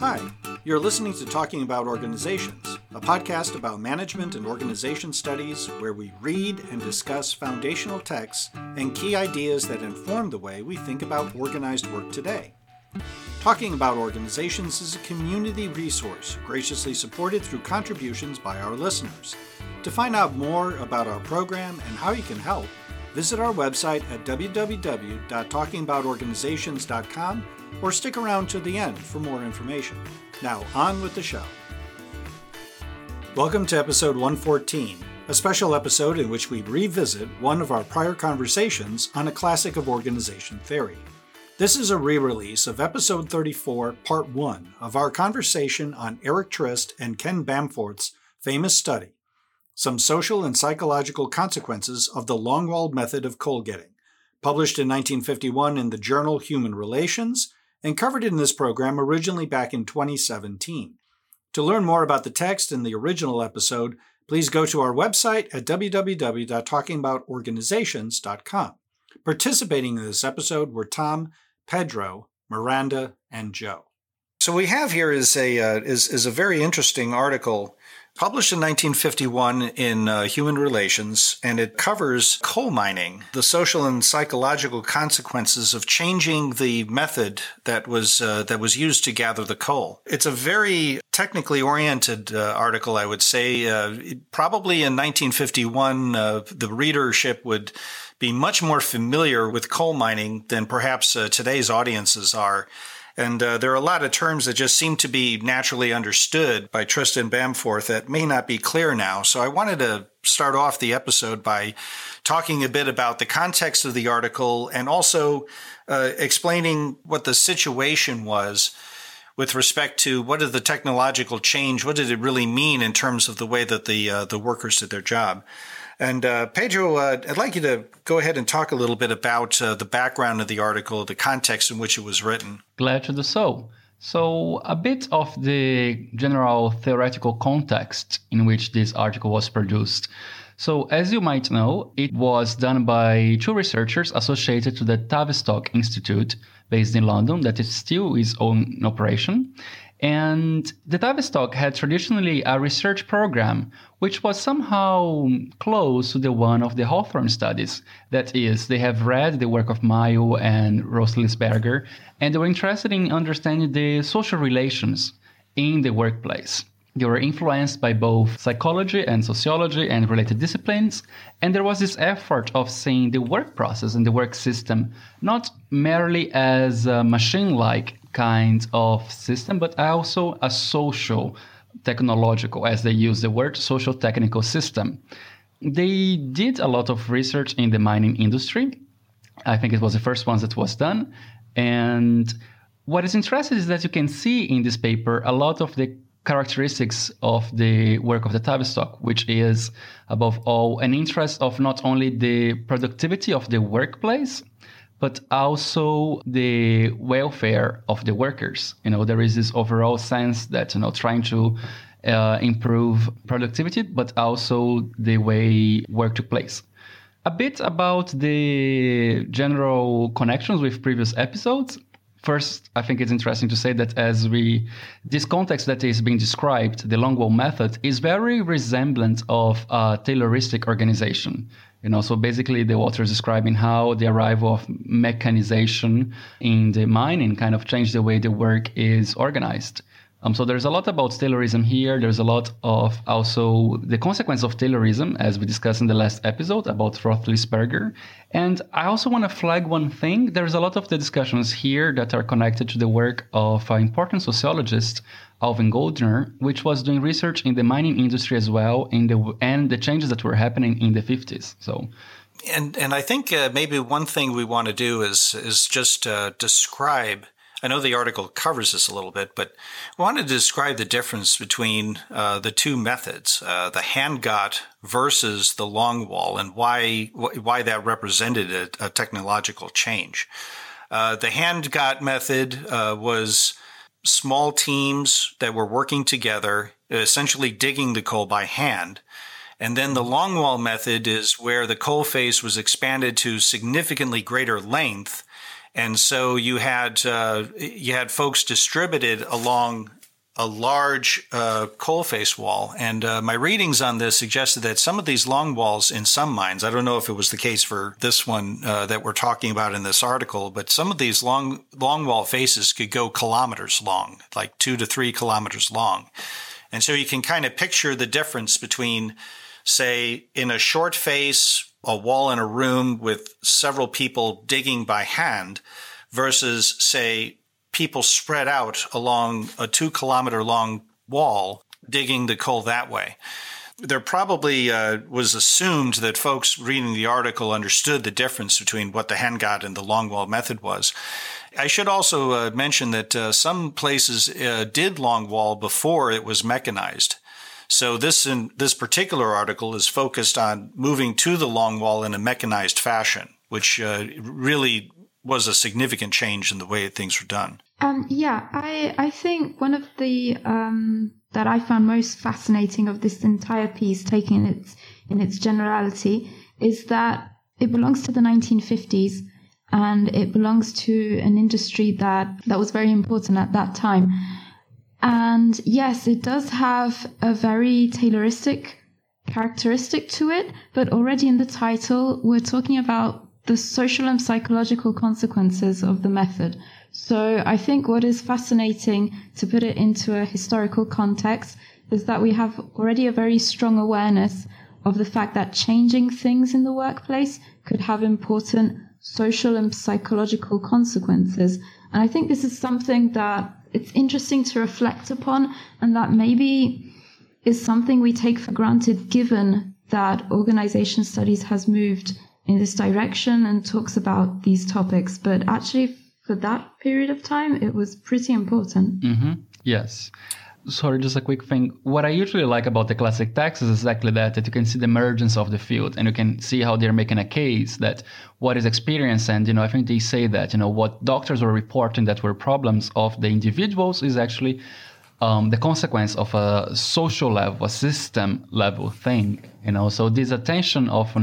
Hi, you're listening to Talking About Organizations, a podcast about management and organization studies where we read and discuss foundational texts and key ideas that inform the way we think about organized work today. Talking About Organizations is a community resource graciously supported through contributions by our listeners. To find out more about our program and how you can help, visit our website at www.talkingaboutorganizations.com or stick around to the end for more information. Now, on with the show. Welcome to episode 114, a special episode in which we revisit one of our prior conversations on a classic of organization theory. This is a re-release of episode 34, part 1 of our conversation on Eric Trist and Ken Bamforth's famous study, Some Social and Psychological Consequences of the Long-Walled Method of Coal Getting, published in 1951 in the journal Human Relations, and covered in this program originally back in 2017. To learn more about the text in the original episode, please go to our website at www.talkingaboutorganizations.com. Participating in this episode were Tom, Pedro, Miranda, and Joe. So we have here is a very interesting article published in 1951 in Human Relations, and it covers coal mining, the social and psychological consequences of changing the method that was used to gather the coal. It's a very technically oriented article, I would say. Probably in 1951, the readership would be much more familiar with coal mining than perhaps today's audiences are. And there are a lot of terms that just seem to be naturally understood by Trist and Bamforth that may not be clear now. So I wanted to start off the episode by talking a bit about the context of the article and also explaining what the situation was with respect to what did the technological change, what did it really mean in terms of the way that the workers did their job. And Pedro, I'd like you to go ahead and talk a little bit about the background of the article, the context in which it was written. Glad to do so. So a bit of the general theoretical context in which this article was produced. So as you might know, it was done by two researchers associated to the Tavistock Institute based in London that is still is in operation. And the Tavistock had traditionally a research program which was somehow close to the one of the Hawthorne studies. That is, they have read the work of Mayo and Roslisberger, and they were interested in understanding the social relations in the workplace. They were influenced by both psychology and sociology and related disciplines, and there was this effort of seeing the work process and the work system not merely as a machine-like kind of system, but also a social, technological, as they use the word, social technical system. They did a lot of research in the mining industry. I think it was the first one that was done. And what is interesting is that you can see in this paper a lot of the characteristics of the work of the Tavistock, which is, above all, an interest of not only the productivity of the workplace, but also the welfare of the workers. There is this overall sense that, trying to improve productivity, but also the way work took place. A bit about the general connections with previous episodes. First, I think it's interesting to say that this context that is being described, the Long-Wall method, is very resemblant of a Tayloristic organization. So basically the author is describing how the arrival of mechanization in the mining kind of changed the way the work is organized. So there's a lot about Taylorism here. There's a lot of also the consequence of Taylorism, as we discussed in the last episode about Roethlisberger. And I also want to flag one thing. There's a lot of the discussions here that are connected to the work of an important sociologist, Alvin Goldner, which was doing research in the mining industry as well, and the changes that were happening in the 50s. So, and I think maybe one thing we want to do is just describe. I know the article covers this a little bit, but I want to describe the difference between the two methods, the hand-got versus the long wall, and why that represented a technological change. The hand-got method was small teams that were working together, essentially digging the coal by hand. And then the long wall method is where the coal face was expanded to significantly greater length. And so you had folks distributed along a large coal face wall. And my readings on this suggested that some of these long walls in some mines, I don't know if it was the case for this one that we're talking about in this article, but some of these long wall faces could go kilometers long, like 2 to 3 kilometers long. And so you can kind of picture the difference between, say, in a short face, a wall in a room with several people digging by hand versus, say, people spread out along a 2 kilometer long wall digging the coal that way. There probably was assumed that folks reading the article understood the difference between what the Handgat and the long wall method was. I should also mention that some places did long wall before it was mechanized. So this particular article is focused on moving to the long wall in a mechanized fashion, which really was a significant change in the way things were done. I think one of the that I found most fascinating of this entire piece, taking it in its generality, is that it belongs to the 1950s and it belongs to an industry that was very important at that time. And yes, it does have a very Tayloristic characteristic to it, but already in the title, we're talking about the social and psychological consequences of the method. So I think what is fascinating, to put it into a historical context, is that we have already a very strong awareness of the fact that changing things in the workplace could have important social and psychological consequences. And I think this is something that it's interesting to reflect upon, and that maybe is something we take for granted given that organization studies has moved in this direction and talks about these topics. But actually, for that period of time, it was pretty important. Mm-hmm. Yes. Sorry, just a quick thing. What I usually like about the classic texts is exactly that you can see the emergence of the field, and you can see how they're making a case that what is experienced. And, I think they say that, what doctors were reporting that were problems of the individuals is actually the consequence of a social level, a system level thing, So this attention of,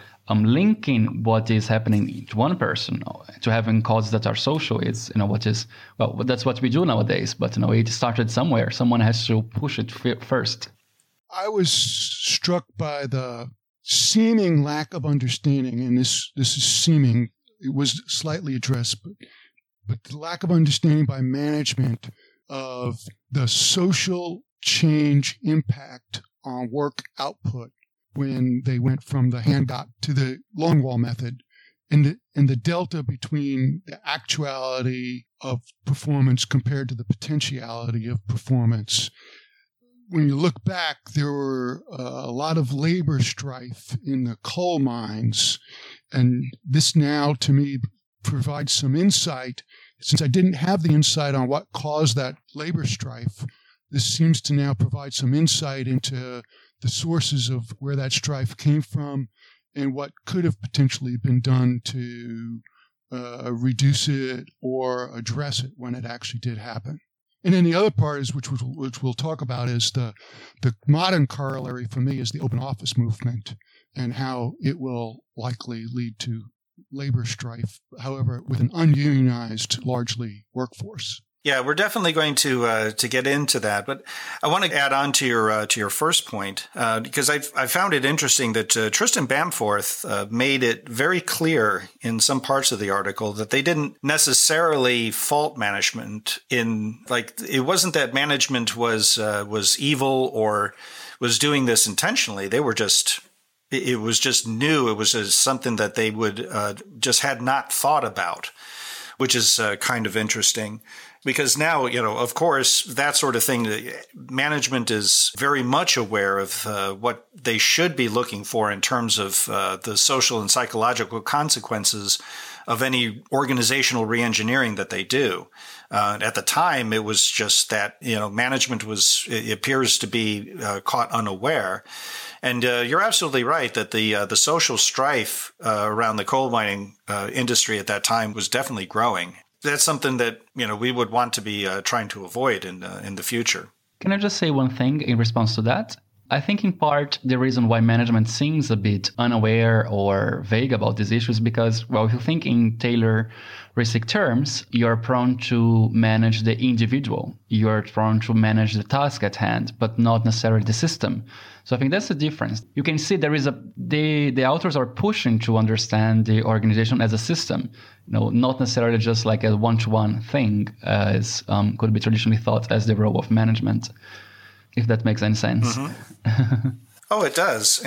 linking what is happening to one person to having causes that are social is, that's what we do nowadays. But, it started somewhere. Someone has to push it first. I was struck by the seeming lack of understanding, and this is seeming. It was slightly addressed, but the lack of understanding by management of the social change impact on work output when they went from the Handgat to the long wall method, and the delta between the actuality of performance compared to the potentiality of performance. When you look back, there were a lot of labor strife in the coal mines, and this now, to me, provides some insight. Since I didn't have the insight on what caused that labor strife, this seems to now provide some insight into the sources of where that strife came from and what could have potentially been done to reduce it or address it when it actually did happen. And then the other part is, which we'll talk about, is the modern corollary for me is the open office movement and how it will likely lead to labor strife, however, with an ununionized, largely, workforce. Yeah, we're definitely going to get into that, but I want to add on to your first point because I found it interesting that Tristan Bamforth made it very clear in some parts of the article that they didn't necessarily fault management it wasn't that management was evil or was doing this intentionally. They were just. It was just new. It was just something that they would just had not thought about, which is kind of interesting. Because now, of course, that sort of thing, management is very much aware of what they should be looking for in terms of the social and psychological consequences of any organizational reengineering that they do. At the time, it was just that, management it appears to be caught unaware. And you're absolutely right that the social strife around the coal mining industry at that time was definitely growing. That's something that we would want to be trying to avoid in the future. Can I just say one thing in response to that? I think in part the reason why management seems a bit unaware or vague about these issues because, well, if you think in Tayloristic terms, you're prone to manage the individual. You're prone to manage the task at hand, but not necessarily the system. So I think that's the difference. You can see the authors are pushing to understand the organization as a system, not necessarily just like a one-to-one thing as could be traditionally thought as the role of management. If that makes any sense. Mm-hmm. Oh, it does.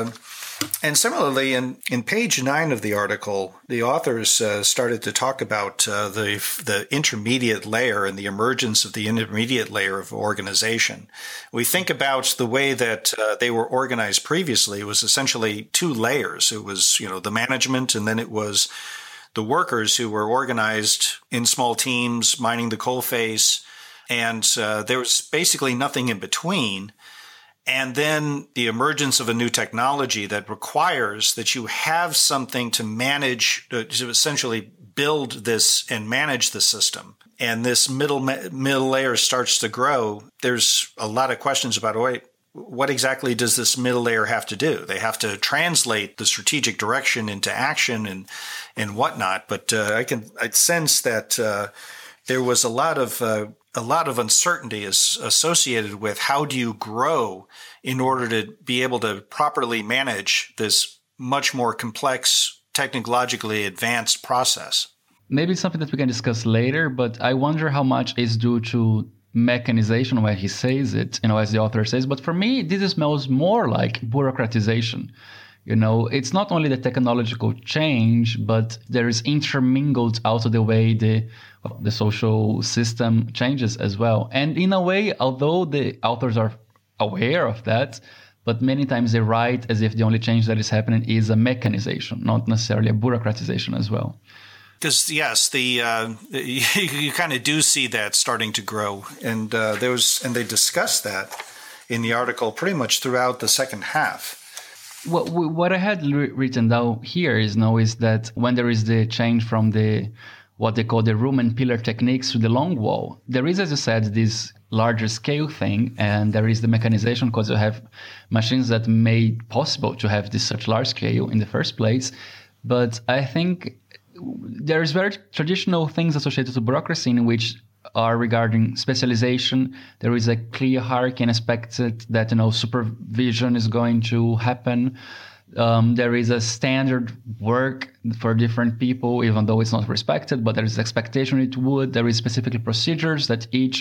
And similarly, in page 9 of the article, the authors started to talk about the intermediate layer and the emergence of the intermediate layer of organization. We think about the way that they were organized previously. It was essentially 2 layers. It was, the management, and then it was the workers who were organized in small teams, mining the coalface. And there was basically nothing in between. And then the emergence of a new technology that requires that you have something to manage, to essentially build this and manage the system. And this middle layer starts to grow. There's a lot of questions about, what exactly does this middle layer have to do? They have to translate the strategic direction into action and whatnot. But I sense that there was a lot of uncertainty is associated with how do you grow in order to be able to properly manage this much more complex, technologically advanced process. Maybe it's something that we can discuss later, but I wonder how much is due to mechanization when he says it, as the author says. But for me, this smells more like bureaucratization. It's not only the technological change, but there is intermingled also the way the social system changes as well. And in a way, although the authors are aware of that, but many times they write as if the only change that is happening is a mechanization, not necessarily a bureaucratization as well. Because yes, you kind of do see that starting to grow, and they discussed that in the article pretty much throughout the second half. What I had written down here is that when there is the change from what they call the room and pillar techniques to the long wall, there is, as you said, this larger scale thing, and there is the mechanization because you have machines that made possible to have this such large scale in the first place. But I think there is very traditional things associated to bureaucracy in which are regarding specialization. There is a clear hierarchy and expected that supervision is going to happen. There is a standard work for different people, even though it's not respected, but there is expectation it would. There is specific procedures that each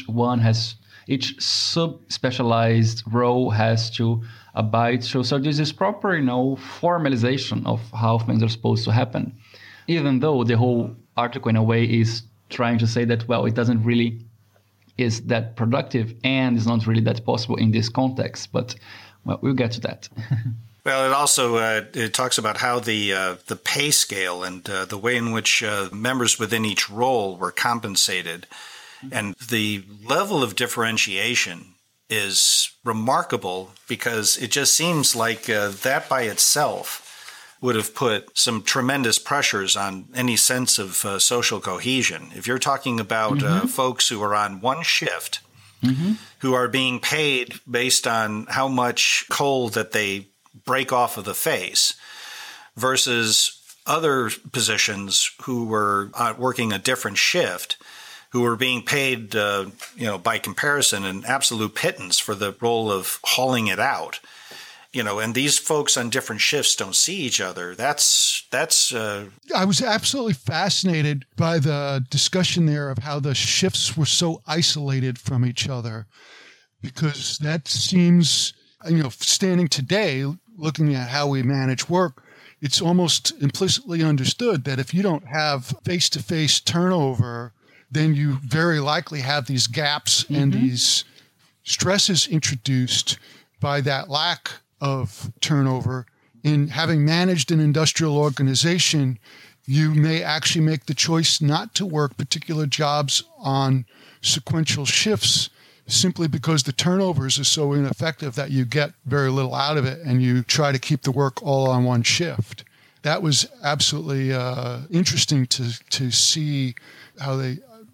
sub-specialized role has to abide to. So there's this proper, formalization of how things are supposed to happen. Even though the whole article in a way is trying to say that, it doesn't really is that productive and is not really that possible in this context. But, we'll get to that. Well, it also it talks about how the pay scale and the way in which members within each role were compensated. And the level of differentiation is remarkable because it just seems like that by itself would have put some tremendous pressures on any sense of social cohesion. If you're talking about folks who are on one shift, who are being paid based on how much coal that they break off of the face versus other positions who were working a different shift, who were being paid, by comparison, an absolute pittance for the role of hauling it out. And these folks on different shifts don't see each other. That's. I was absolutely fascinated by the discussion there of how the shifts were so isolated from each other, because that seems, standing today, looking at how we manage work, it's almost implicitly understood that if you don't have face-to-face turnover, then you very likely have these gaps and these stresses introduced by that lack of turnover. In having managed an industrial organization, you may actually make the choice not to work particular jobs on sequential shifts simply because the turnovers are so ineffective that you get very little out of it and you try to keep the work all on one shift. That was absolutely interesting to see how they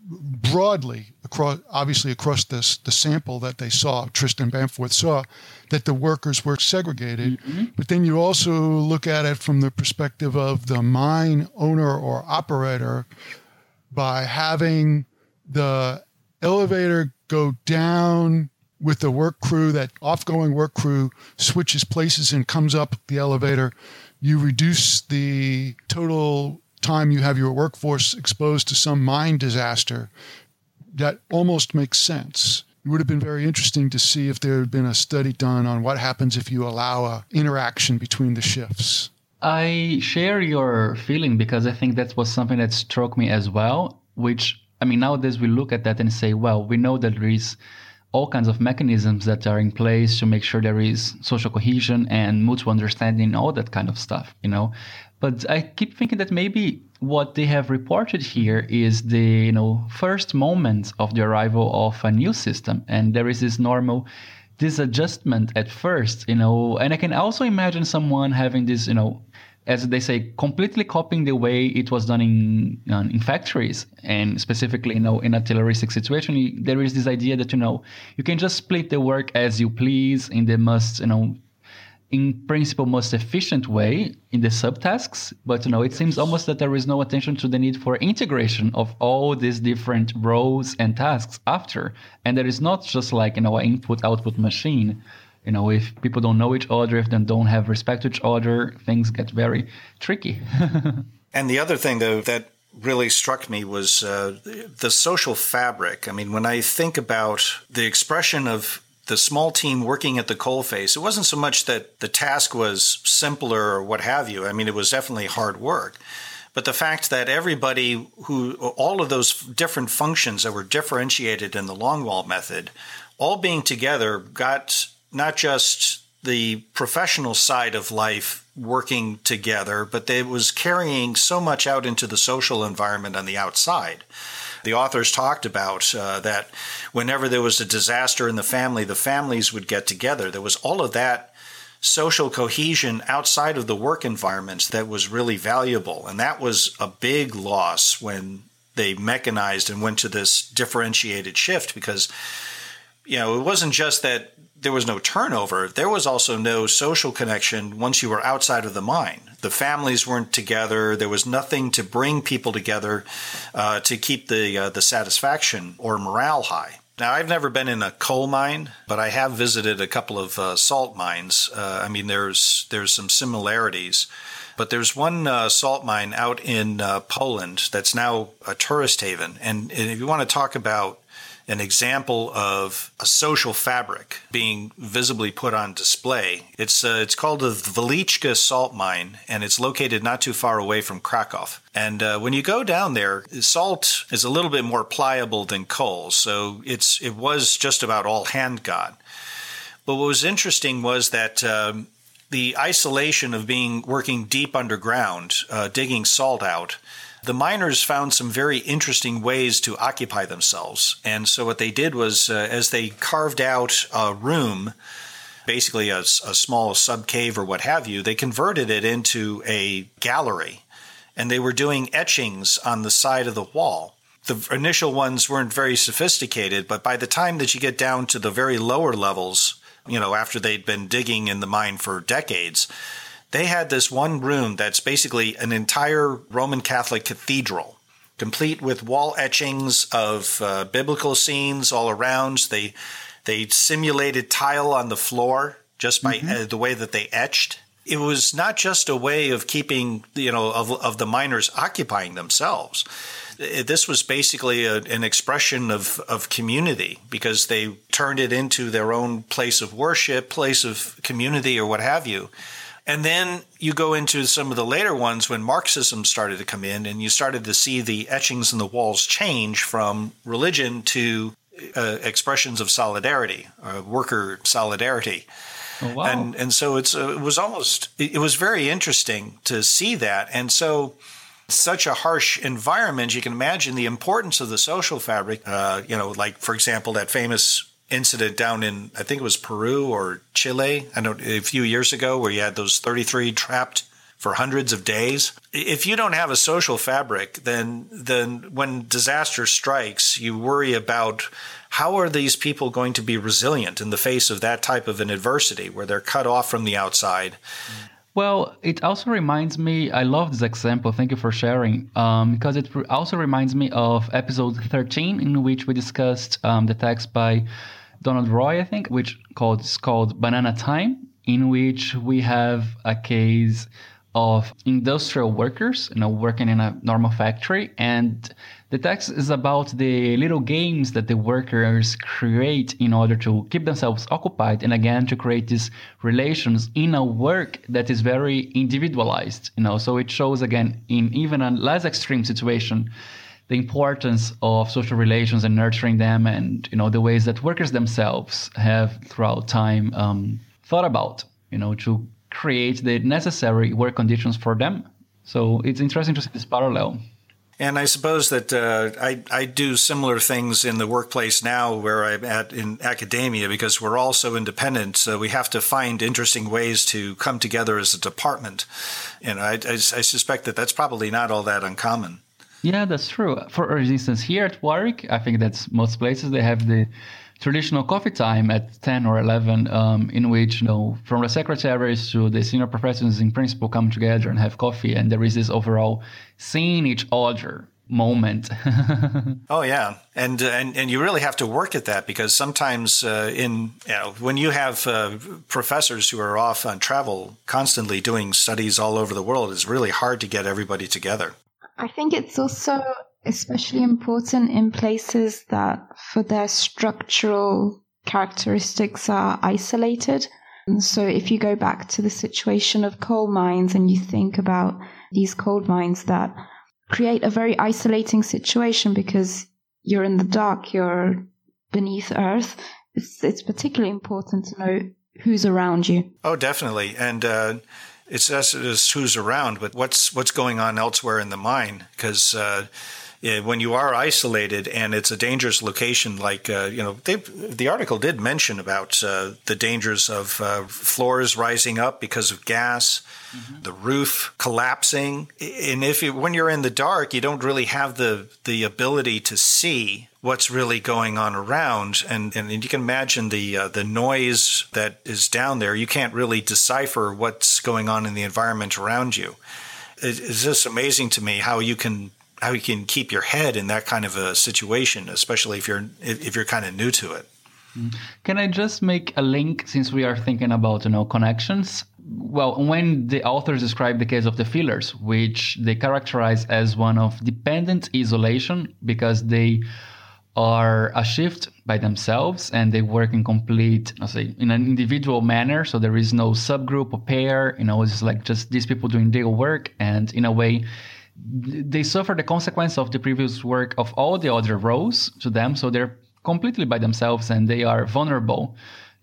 broadly obviously across the sample that they saw, Tristan Bamforth saw, that the workers were segregated. Mm-hmm. But then you also look at it from the perspective of the mine owner or operator by having the elevator go down with the work crew, that off-going work crew switches places and comes up the elevator. You reduce the total time you have your workforce exposed to some mine disaster. That almost makes sense. It would have been very interesting to see if there had been a study done on what happens if you allow a interaction between the shifts. I share your feeling because I think that was something that struck me as well, which, I mean, nowadays we look at that and say, well, we know that there is all kinds of mechanisms that are in place to make sure there is social cohesion and mutual understanding, all that kind of stuff, you know. But I keep thinking that maybe what they have reported here is the, you know, first moment of the arrival of a new system. And there is this normal disadjustment at first, you know, and I can also imagine someone having this, you know, as they say, completely copying the way it was done in factories, and specifically, you know, in a terroristic situation. There is this idea that, you know, you can just split the work as you please in the most, you know, in principle, most efficient way in the subtasks. But, you know, it seems almost that there is no attention to the need for integration of all these different roles and tasks after. And there is not just like, you know, an input-output machine. You know, if people don't know each other, if they don't have respect to each other, things get very tricky. And the other thing, though, that really struck me was the social fabric. I mean, when I think about the expression of the small team working at the coalface, it wasn't so much that the task was simpler or what have you. I mean, it was definitely hard work. But the fact that everybody all of those different functions that were differentiated in the Longwall method, all being together, got not just the professional side of life working together, but it was carrying so much out into the social environment on the outside. The authors talked about that whenever there was a disaster in the families would get together. There was all of that social cohesion outside of the work environments that was really valuable. And that was a big loss when they mechanized and went to this differentiated shift, because, you know, it wasn't just that there was no turnover. There was also no social connection once you were outside of the mine. The families weren't together. There was nothing to bring people together to keep the satisfaction or morale high. Now, I've never been in a coal mine, but I have visited a couple of salt mines. I mean, there's some similarities. But there's one salt mine out in Poland that's now a tourist haven. And if you want to talk about an example of a social fabric being visibly put on display, it's called the Wieliczka Salt Mine, and it's located not too far away from Krakow. And when you go down there, salt is a little bit more pliable than coal, so it was just about all hand-got. But what was interesting was that the isolation of working deep underground, digging salt out, the miners found some very interesting ways to occupy themselves. And so what they did was, as they carved out a room, basically a small sub-cave or what have you, they converted it into a gallery. And they were doing etchings on the side of the wall. The initial ones weren't very sophisticated, but by the time that you get down to the very lower levels, you know, after they'd been digging in the mine for decades, they had this one room that's basically an entire Roman Catholic cathedral, complete with wall etchings of biblical scenes all around. They simulated tile on the floor just by the way that they etched. It was not just a way of keeping, you know, of the miners occupying themselves. This was basically an expression of community, because they turned it into their own place of worship, place of community, or what have you. And then you go into some of the later ones when Marxism started to come in, and you started to see the etchings in the walls change from religion to expressions of solidarity, worker solidarity. Oh, wow. And so it was very interesting to see that. And so such a harsh environment, you can imagine the importance of the social fabric, you know, like, for example, that famous incident down in, I think it was Peru or Chile, a few years ago, where you had those 33 trapped for hundreds of days. If you don't have a social fabric, then when disaster strikes, you worry about how are these people going to be resilient in the face of that type of an adversity where they're cut off from the outside. Well, it also reminds me, I love this example, thank you for sharing, because it also reminds me of episode 13, in which we discussed the text by Donald Roy, I think, which is called Banana Time, in which we have a case of industrial workers, working in a normal factory. And the text is about the little games that the workers create in order to keep themselves occupied. And again, to create these relations in a work that is very individualized, So it shows, again, in even a less extreme situation, the importance of social relations and nurturing them, and, the ways that workers themselves have throughout time thought about, to create the necessary work conditions for them. So it's interesting to see this parallel. And I suppose that I do similar things in the workplace now where I'm at in academia, because we're all so independent. So we have to find interesting ways to come together as a department. And I suspect that that's probably not all that uncommon. Yeah, that's true. For instance, here at Warwick, I think that's most places, they have the traditional coffee time at 10 or 11, in which, from the secretaries to the senior professors in principal come together and have coffee. And there is this overall seeing each other moment. Oh, yeah. And you really have to work at that, because sometimes when you have professors who are off on travel constantly doing studies all over the world, it's really hard to get everybody together. I think it's also especially important in places that for their structural characteristics are isolated. And so if you go back to the situation of coal mines and you think about these coal mines that create a very isolating situation because you're in the dark, you're beneath earth, it's particularly important to know who's around you. Oh, definitely. And it's just who's around, but what's going on elsewhere in the mine, because when you are isolated and it's a dangerous location, like, the article did mention about the dangers of floors rising up because of gas, the roof collapsing. And when you're in the dark, you don't really have the ability to see what's really going on around. And you can imagine the noise that is down there. You can't really decipher what's going on in the environment around you. It's just amazing to me how you can keep your head in that kind of a situation, especially if you're kind of new to it. Can I just make a link, since we are thinking about connections? Well, when the authors describe the case of the fillers, which they characterize as one of dependent isolation, because they are a shift by themselves and they work in complete, in an individual manner. So there is no subgroup or pair, it's like just these people doing their work, and in a way, they suffer the consequence of the previous work of all the other roles to them. So they're completely by themselves and they are vulnerable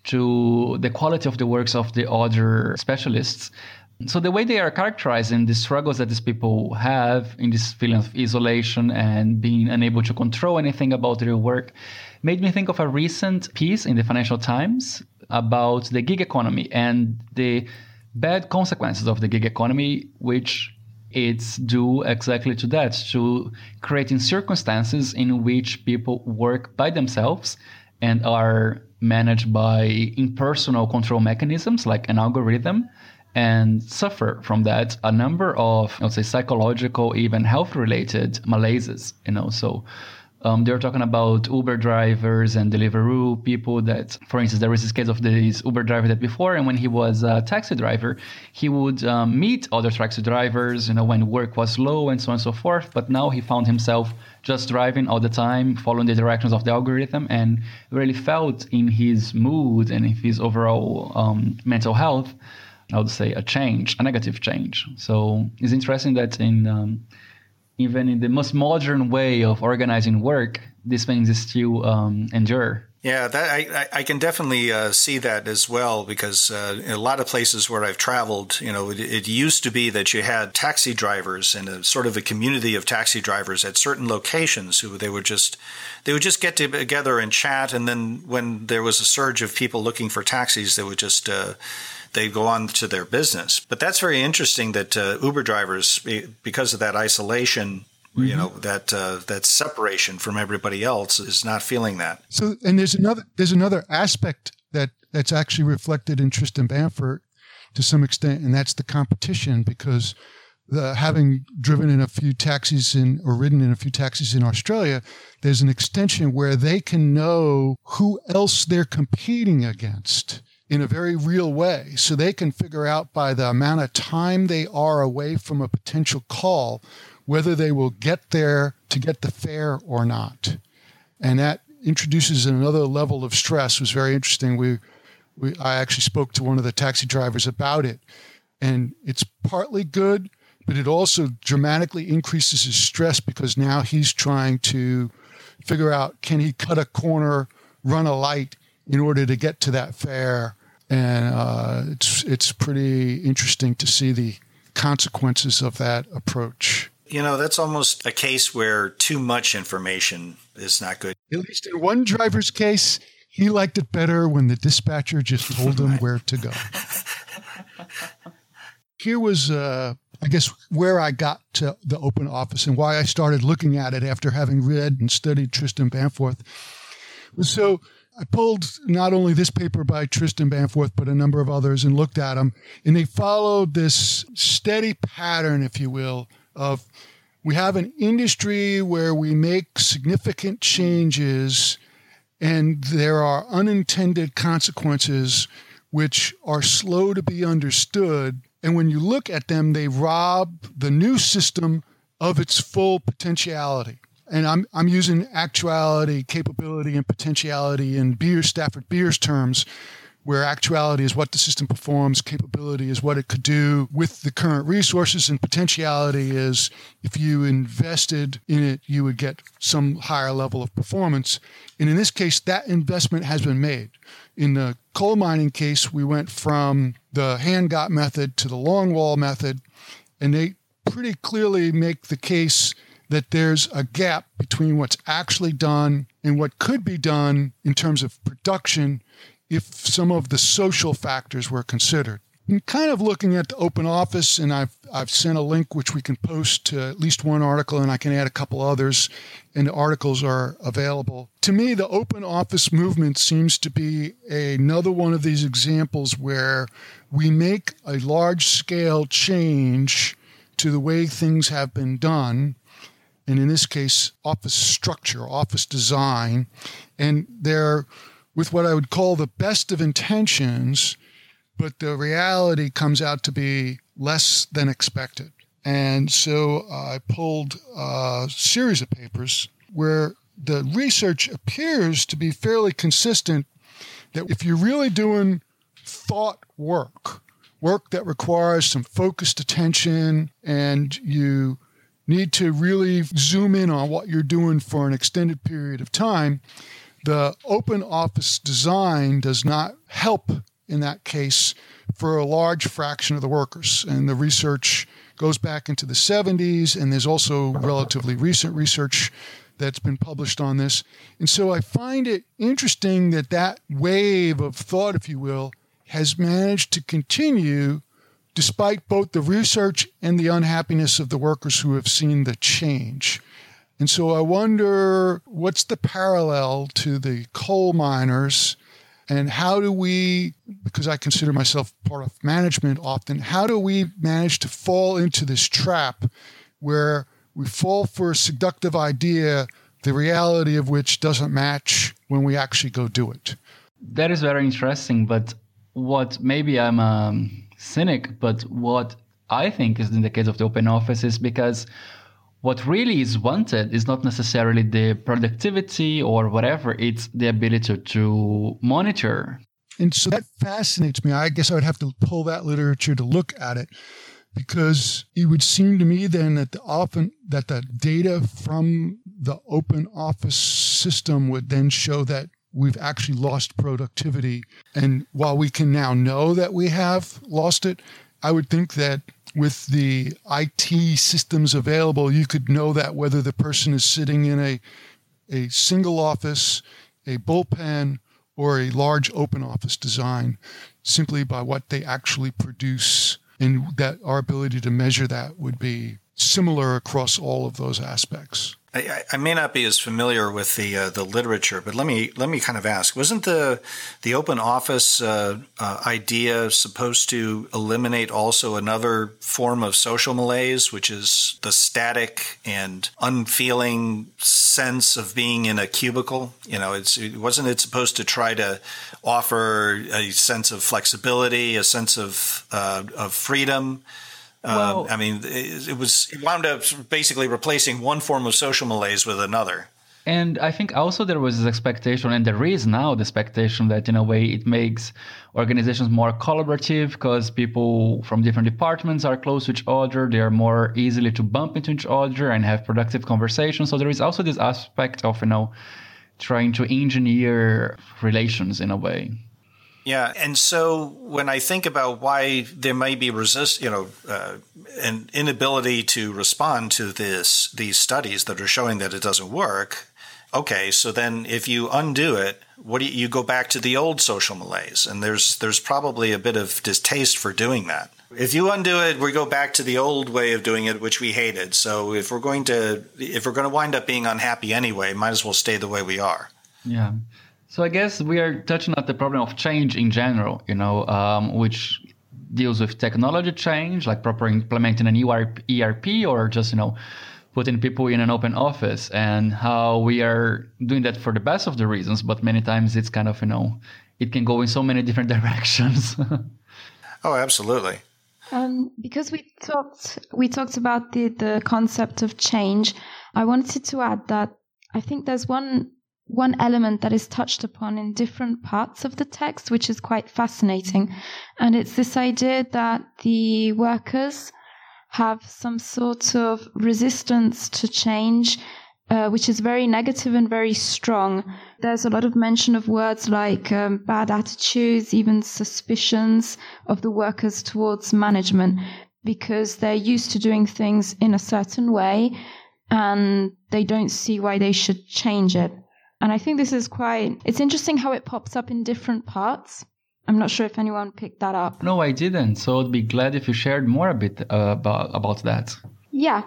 to the quality of the works of the other specialists. So the way they are characterizing the struggles that these people have in this feeling of isolation and being unable to control anything about their work made me think of a recent piece in the Financial Times about the gig economy and the bad consequences of the gig economy, which it's due exactly to that, to creating circumstances in which people work by themselves and are managed by impersonal control mechanisms like an algorithm, and suffer from that a number of, psychological, even health-related malaises. So they're talking about Uber drivers and Deliveroo people that, for instance, there was this case of this Uber driver that before, and when he was a taxi driver, he would meet other taxi drivers, when work was low and so on and so forth. But now he found himself just driving all the time, following the directions of the algorithm, and really felt in his mood and in his overall mental health, I would say, a negative change. So it's interesting that even in the most modern way of organizing work, these things still endure. Yeah, that I can definitely see that as well, because in a lot of places where I've traveled, it used to be that you had taxi drivers and a sort of a community of taxi drivers at certain locations who they would just get together and chat, and then when there was a surge of people looking for taxis, they would just they go on to their business. But that's very interesting that Uber drivers, because of that isolation, that separation from everybody else, is not feeling that. So, and there's another aspect that's actually reflected in Tristan Bamford to some extent, and that's the competition, because having driven in a few taxis or ridden in a few taxis in Australia, there's an extension where they can know who else they're competing against in a very real way. So they can figure out by the amount of time they are away from a potential call whether they will get there to get the fare or not. And that introduces another level of stress. It was very interesting. I actually spoke to one of the taxi drivers about it, and it's partly good, but it also dramatically increases his stress because now he's trying to figure out, can he cut a corner, run a light in order to get to that fare? And it's pretty interesting to see the consequences of that approach. That's almost a case where too much information is not good. At least in one driver's case, he liked it better when the dispatcher just told him where to go. Here was, I guess, where I got to the open office and why I started looking at it after having read and studied Tristan Bamford. So I pulled not only this paper by Tristan Bamford, but a number of others and looked at them. And they followed this steady pattern, if you will, of we have an industry where we make significant changes and there are unintended consequences which are slow to be understood. And when you look at them, they rob the new system of its full potentiality. And I'm using actuality, capability, and potentiality in Stafford Beer's terms, where actuality is what the system performs, capability is what it could do with the current resources, and potentiality is if you invested in it, you would get some higher level of performance. And in this case, that investment has been made. In the coal mining case, we went from the hand-got method to the longwall method, and they pretty clearly make the case that there's a gap between what's actually done and what could be done in terms of production if some of the social factors were considered. I'm kind of looking at the open office, and I've sent a link which we can post to at least one article, and I can add a couple others, and the articles are available. To me, the open office movement seems to be another one of these examples where we make a large-scale change to the way things have been done, and in this case, office structure, office design, and they're with what I would call the best of intentions, but the reality comes out to be less than expected. And so I pulled a series of papers where the research appears to be fairly consistent that if you're really doing thought work that requires some focused attention, and you need to really zoom in on what you're doing for an extended period of time, the open office design does not help in that case for a large fraction of the workers. And the research goes back into the 70s, and there's also relatively recent research that's been published on this. And so I find it interesting that that wave of thought, if you will, has managed to continue despite both the research and the unhappiness of the workers who have seen the change. And so I wonder, what's the parallel to the coal miners, and how do we, because I consider myself part of management often, how do we manage to fall into this trap where we fall for a seductive idea, the reality of which doesn't match when we actually go do it? That is very interesting, but what maybe I'm a cynic, but what I think is in the case of the open office is because what really is wanted is not necessarily the productivity or whatever, it's the ability to monitor. And so that fascinates me. I guess I would have to pull that literature to look at it, because it would seem to me then that the data from the open office system would then show that we've actually lost productivity. And while we can now know that we have lost it, I would think that with the IT systems available, you could know that whether the person is sitting in a single office, a bullpen, or a large open office design simply by what they actually produce, and that our ability to measure that would be similar across all of those aspects. I may not be as familiar with the literature, but let me kind of ask: wasn't the open office idea supposed to eliminate also another form of social malaise, which is the static and unfeeling sense of being in a cubicle? Wasn't it supposed to try to offer a sense of flexibility, a sense of freedom? Well, It wound up basically replacing one form of social malaise with another. And I think also there was this expectation, and there is now the expectation that in a way it makes organizations more collaborative because people from different departments are close to each other. They are more easily to bump into each other and have productive conversations. So there is also this aspect of, trying to engineer relations in a way. Yeah, and so when I think about why there may be an inability to respond to these studies that are showing that it doesn't work, okay, so then if you undo it, you go back to the old social malaise, and there's probably a bit of distaste for doing that. If you undo it, we go back to the old way of doing it, which we hated. So if we're going to wind up being unhappy anyway, might as well stay the way we are. Yeah. So I guess we are touching on the problem of change in general, which deals with technology change, like proper implementing a new ERP or just, putting people in an open office, and how we are doing that for the best of the reasons. But many times it's kind of, it can go in so many different directions. Oh, absolutely. Because we talked about the concept of change, I wanted to add that I think there's one element that is touched upon in different parts of the text, which is quite fascinating. And it's this idea that the workers have some sort of resistance to change, which is very negative and very strong. There's a lot of mention of words like bad attitudes, even suspicions of the workers towards management, because they're used to doing things in a certain way and they don't see why they should change it. And I think this is it's interesting how it pops up in different parts. I'm not sure if anyone picked that up. No, I didn't. So I'd be glad if you shared more a bit about that. Yeah.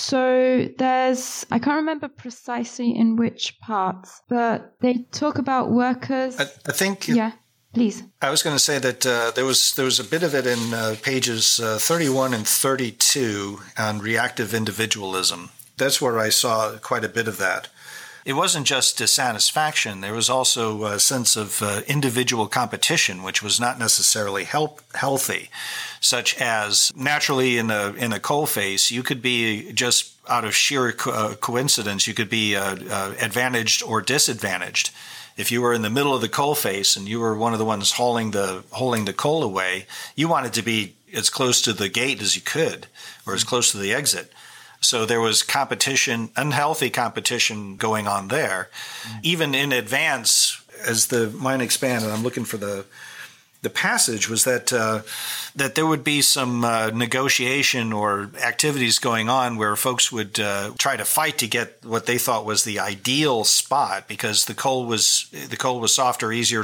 So I can't remember precisely in which parts, but they talk about workers. I think. Yeah, please. I was going to say that there was a bit of it in pages 31 and 32 on reactive individualism. That's where I saw quite a bit of that. It wasn't just dissatisfaction. There was also a sense of individual competition, which was not necessarily healthy, such as naturally in a coalface, you could be just out of sheer coincidence, you could be advantaged or disadvantaged. If you were in the middle of the coalface and you were one of the ones hauling the coal away, you wanted to be as close to the gate as you could, or as close to the exit. So there was competition, unhealthy competition going on there. Even in advance, as the mind expanded, I'm looking for the passage, was that there would be some negotiation or activities going on where folks would try to fight to get what they thought was the ideal spot, because the coal was softer, easier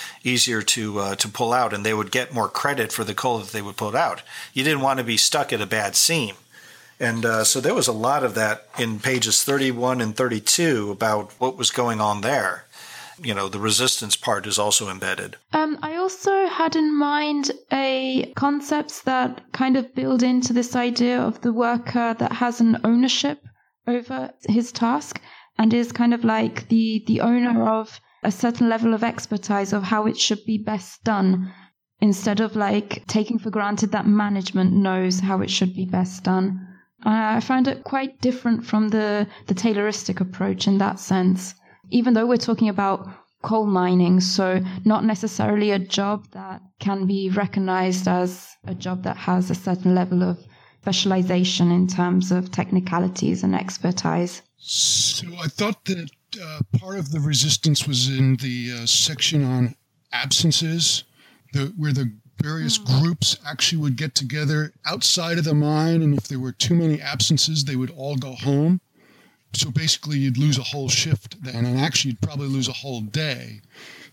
to pull out, and they would get more credit for the coal that they would pull out. You didn't want to be stuck at a bad seam. And so there was a lot of that in pages 31 and 32 about what was going on there. The resistance part is also embedded. I also had in mind concepts that kind of build into this idea of the worker that has an ownership over his task and is kind of like the owner of a certain level of expertise of how it should be best done, instead of like taking for granted that management knows how it should be best done. I found it quite different from the Tayloristic approach in that sense, even though we're talking about coal mining, so not necessarily a job that can be recognized as a job that has a certain level of specialization in terms of technicalities and expertise. So I thought that part of the resistance was in the section on absences, where the various groups actually would get together outside of the mine, and if there were too many absences, they would all go home. So basically, you'd lose a whole shift then, and actually you'd probably lose a whole day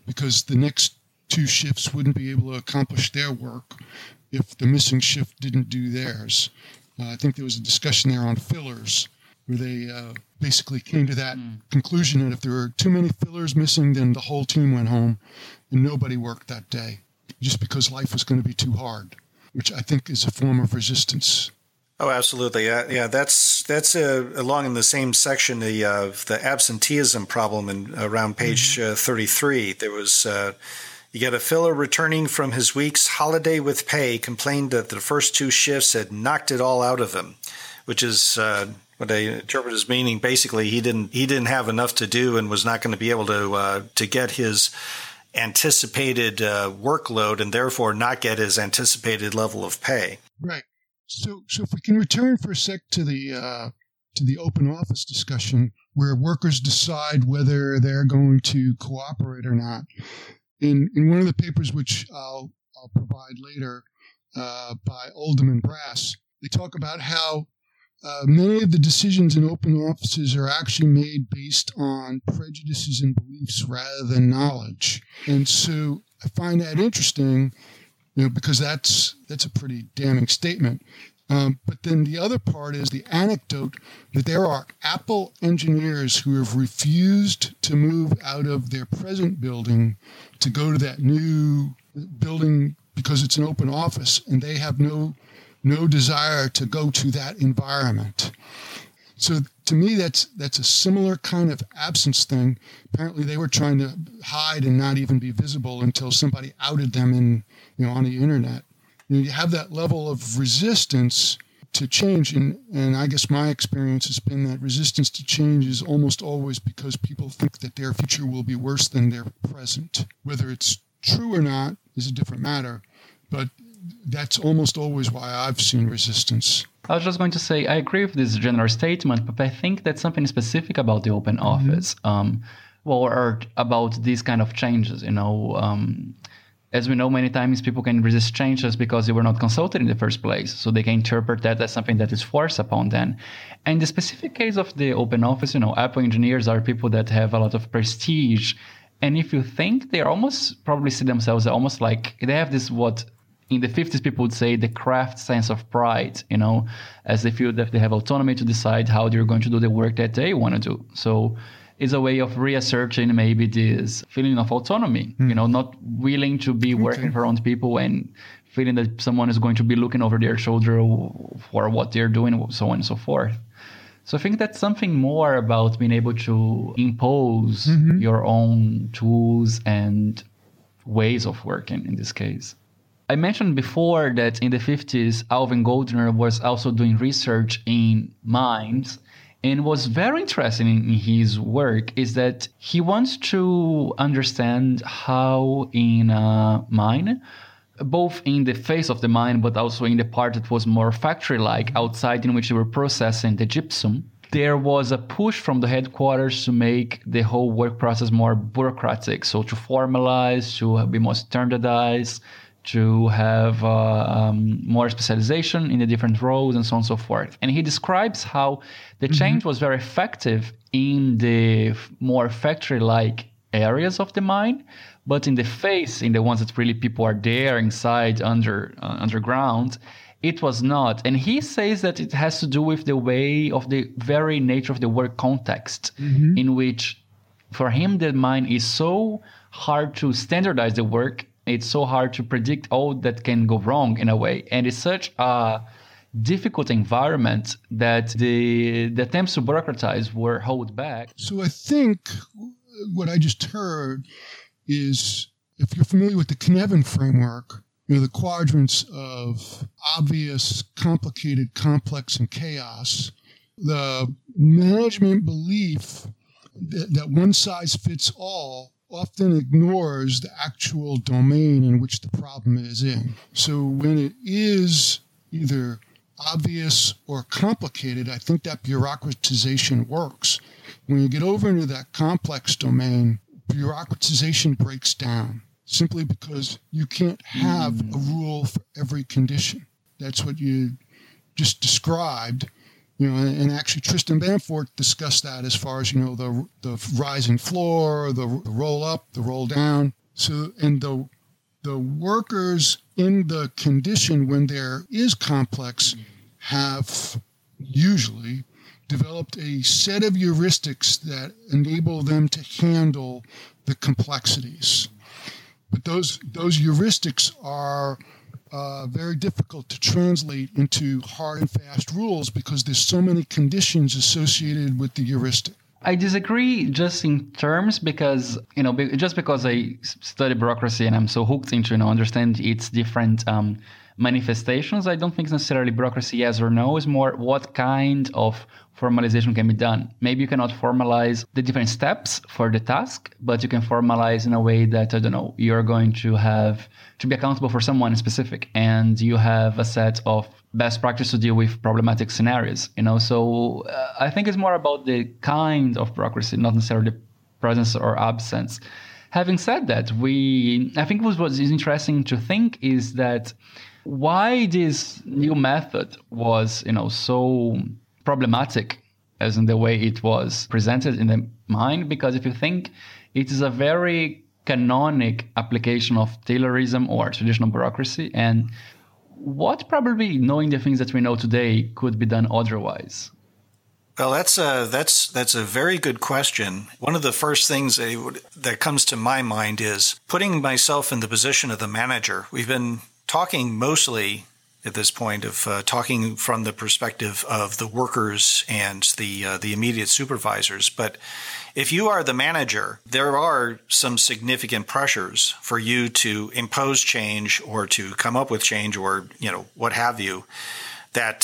because the next two shifts wouldn't be able to accomplish their work if the missing shift didn't do theirs. I think there was a discussion there on fillers, where they basically came to that conclusion that if there were too many fillers missing, then the whole team went home and nobody worked that day, just because life was going to be too hard, which I think is a form of resistance. Oh, absolutely. Yeah, that's along in the same section, the absenteeism problem in around page 33. There was you get a filler returning from his week's holiday with pay complained that the first two shifts had knocked it all out of him, which is what I interpret as meaning basically he didn't have enough to do and was not going to be able to get his anticipated workload and therefore not get his anticipated level of pay. Right. So if we can return for a sec to the open office discussion, where workers decide whether they're going to cooperate or not. In one of the papers, which I'll provide later, by Oldham and Brass, they talk about how many of the decisions in open offices are actually made based on prejudices and beliefs rather than knowledge. And so I find that interesting, because that's a pretty damning statement. But then the other part is the anecdote that there are Apple engineers who have refused to move out of their present building to go to that new building because it's an open office, and they have no desire to go to that environment. So to me, that's a similar kind of absence thing. Apparently, they were trying to hide and not even be visible until somebody outed them on the internet. You have that level of resistance to change, and I guess my experience has been that resistance to change is almost always because people think that their future will be worse than their present. Whether it's true or not is a different matter, but that's almost always why I've seen resistance. I was just going to say, I agree with this general statement, but I think that's something specific about the open office, or about these kind of changes, As we know, many times people can resist changes because they were not consulted in the first place. So they can interpret that as something that is forced upon them. And the specific case of the open office, Apple engineers are people that have a lot of prestige. And if you think, they almost probably see themselves almost like they have this, what in the 50s people would say, the craft sense of pride, as they feel that they have autonomy to decide how they're going to do the work that they want to do. So is a way of reasserting maybe this feeling of autonomy, not willing to be working for own people and feeling that someone is going to be looking over their shoulder for what they're doing, so on and so forth. So I think that's something more about being able to impose your own tools and ways of working in this case. I mentioned before that in the 50s, Alvin Goldner was also doing research in mines. And what's very interesting in his work is that he wants to understand how in a mine, both in the face of the mine, but also in the part that was more factory-like outside in which they were processing the gypsum, there was a push from the headquarters to make the whole work process more bureaucratic. So to formalize, to be more standardized, to have more specialization in the different roles and so on and so forth. And he describes how the change was very effective in the more factory-like areas of the mine, but in the face, in the ones that really people are there inside underground, it was not. And he says that it has to do with the way of the very nature of the work context, in which for him the mine is so hard to standardize the work. It's so hard to predict all that can go wrong in a way. And it's such a difficult environment that the attempts to bureaucratize were held back. So I think what I just heard is, if you're familiar with the Cynefin framework, the quadrants of obvious, complicated, complex, and chaos, the management belief that one size fits all often ignores the actual domain in which the problem is in. So when it is either obvious or complicated, I think that bureaucratization works. When you get over into that complex domain, bureaucratization breaks down simply because you can't have a rule for every condition. That's what you just described. And actually Tristan Bamford discussed that as far as, the rising floor, the roll up, the roll down. So, and the workers in the condition when there is complex have usually developed a set of heuristics that enable them to handle the complexities. But those heuristics are very difficult to translate into hard and fast rules because there's so many conditions associated with the heuristic. I disagree just in terms because, just because I study bureaucracy and I'm so hooked into, understand its different manifestations, I don't think it's necessarily bureaucracy, yes or no. It's more what kind of formalization can be done. Maybe you cannot formalize the different steps for the task, but you can formalize in a way that, you're going to have to be accountable for someone specific, and you have a set of best practice to deal with problematic scenarios, So I think it's more about the kind of bureaucracy, not necessarily the presence or absence. Having said that, I think what is interesting to think is that why this new method was, so problematic as in the way it was presented in the mind, because if you think it is a very canonic application of Taylorism or traditional bureaucracy, and what probably, knowing the things that we know today, could be done otherwise? Well, that's a very good question. One of the first things that comes to my mind is putting myself in the position of the manager. We've been talking mostly at this point of talking from the perspective of the workers and the immediate supervisors. But if you are the manager, there are some significant pressures for you to impose change or to come up with change or, what have you, that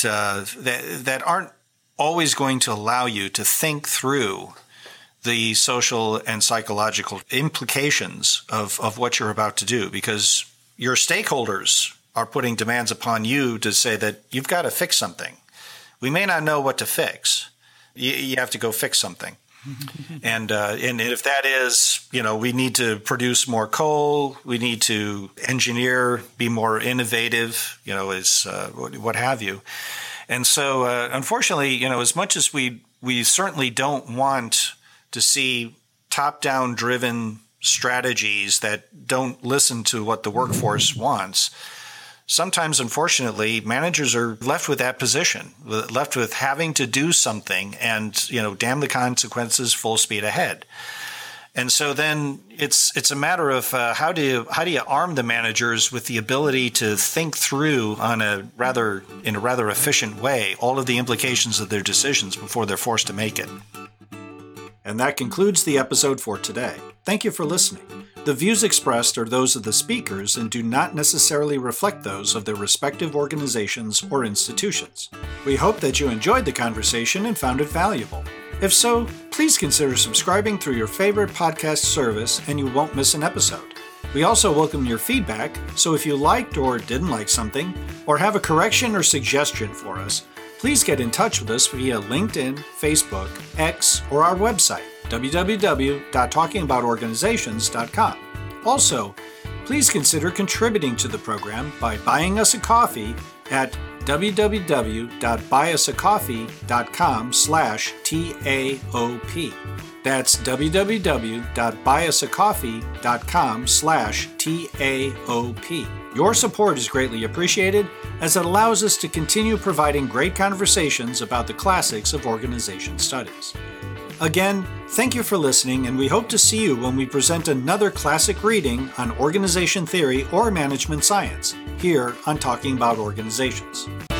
aren't always going to allow you to think through the social and psychological implications of what you're about to do, because your stakeholders are putting demands upon you to say that you've got to fix something. We may not know what to fix. You have to go fix something. And if that is, we need to produce more coal, we need to engineer, be more innovative, what have you. And so, unfortunately, as much as we certainly don't want to see top-down driven strategies that don't listen to what the workforce wants, sometimes, unfortunately, managers are left with that position, left with having to do something and, damn the consequences, full speed ahead. And so then it's a matter of how do you arm the managers with the ability to think through in a rather efficient way all of the implications of their decisions before they're forced to make it. And that concludes the episode for today. Thank you for listening. The views expressed are those of the speakers and do not necessarily reflect those of their respective organizations or institutions. We hope that you enjoyed the conversation and found it valuable. If so, please consider subscribing through your favorite podcast service and you won't miss an episode. We also welcome your feedback, so if you liked or didn't like something, or have a correction or suggestion for us, please get in touch with us via LinkedIn, Facebook, X, or our website, www.talkingaboutorganizations.com. Also, please consider contributing to the program by buying us a coffee at www.buyusacoffee.com/TAOP. That's www.buyusacoffee.com/TAOP. Your support is greatly appreciated as it allows us to continue providing great conversations about the classics of organization studies. Again, thank you for listening, and we hope to see you when we present another classic reading on organization theory or management science here on Talking About Organizations.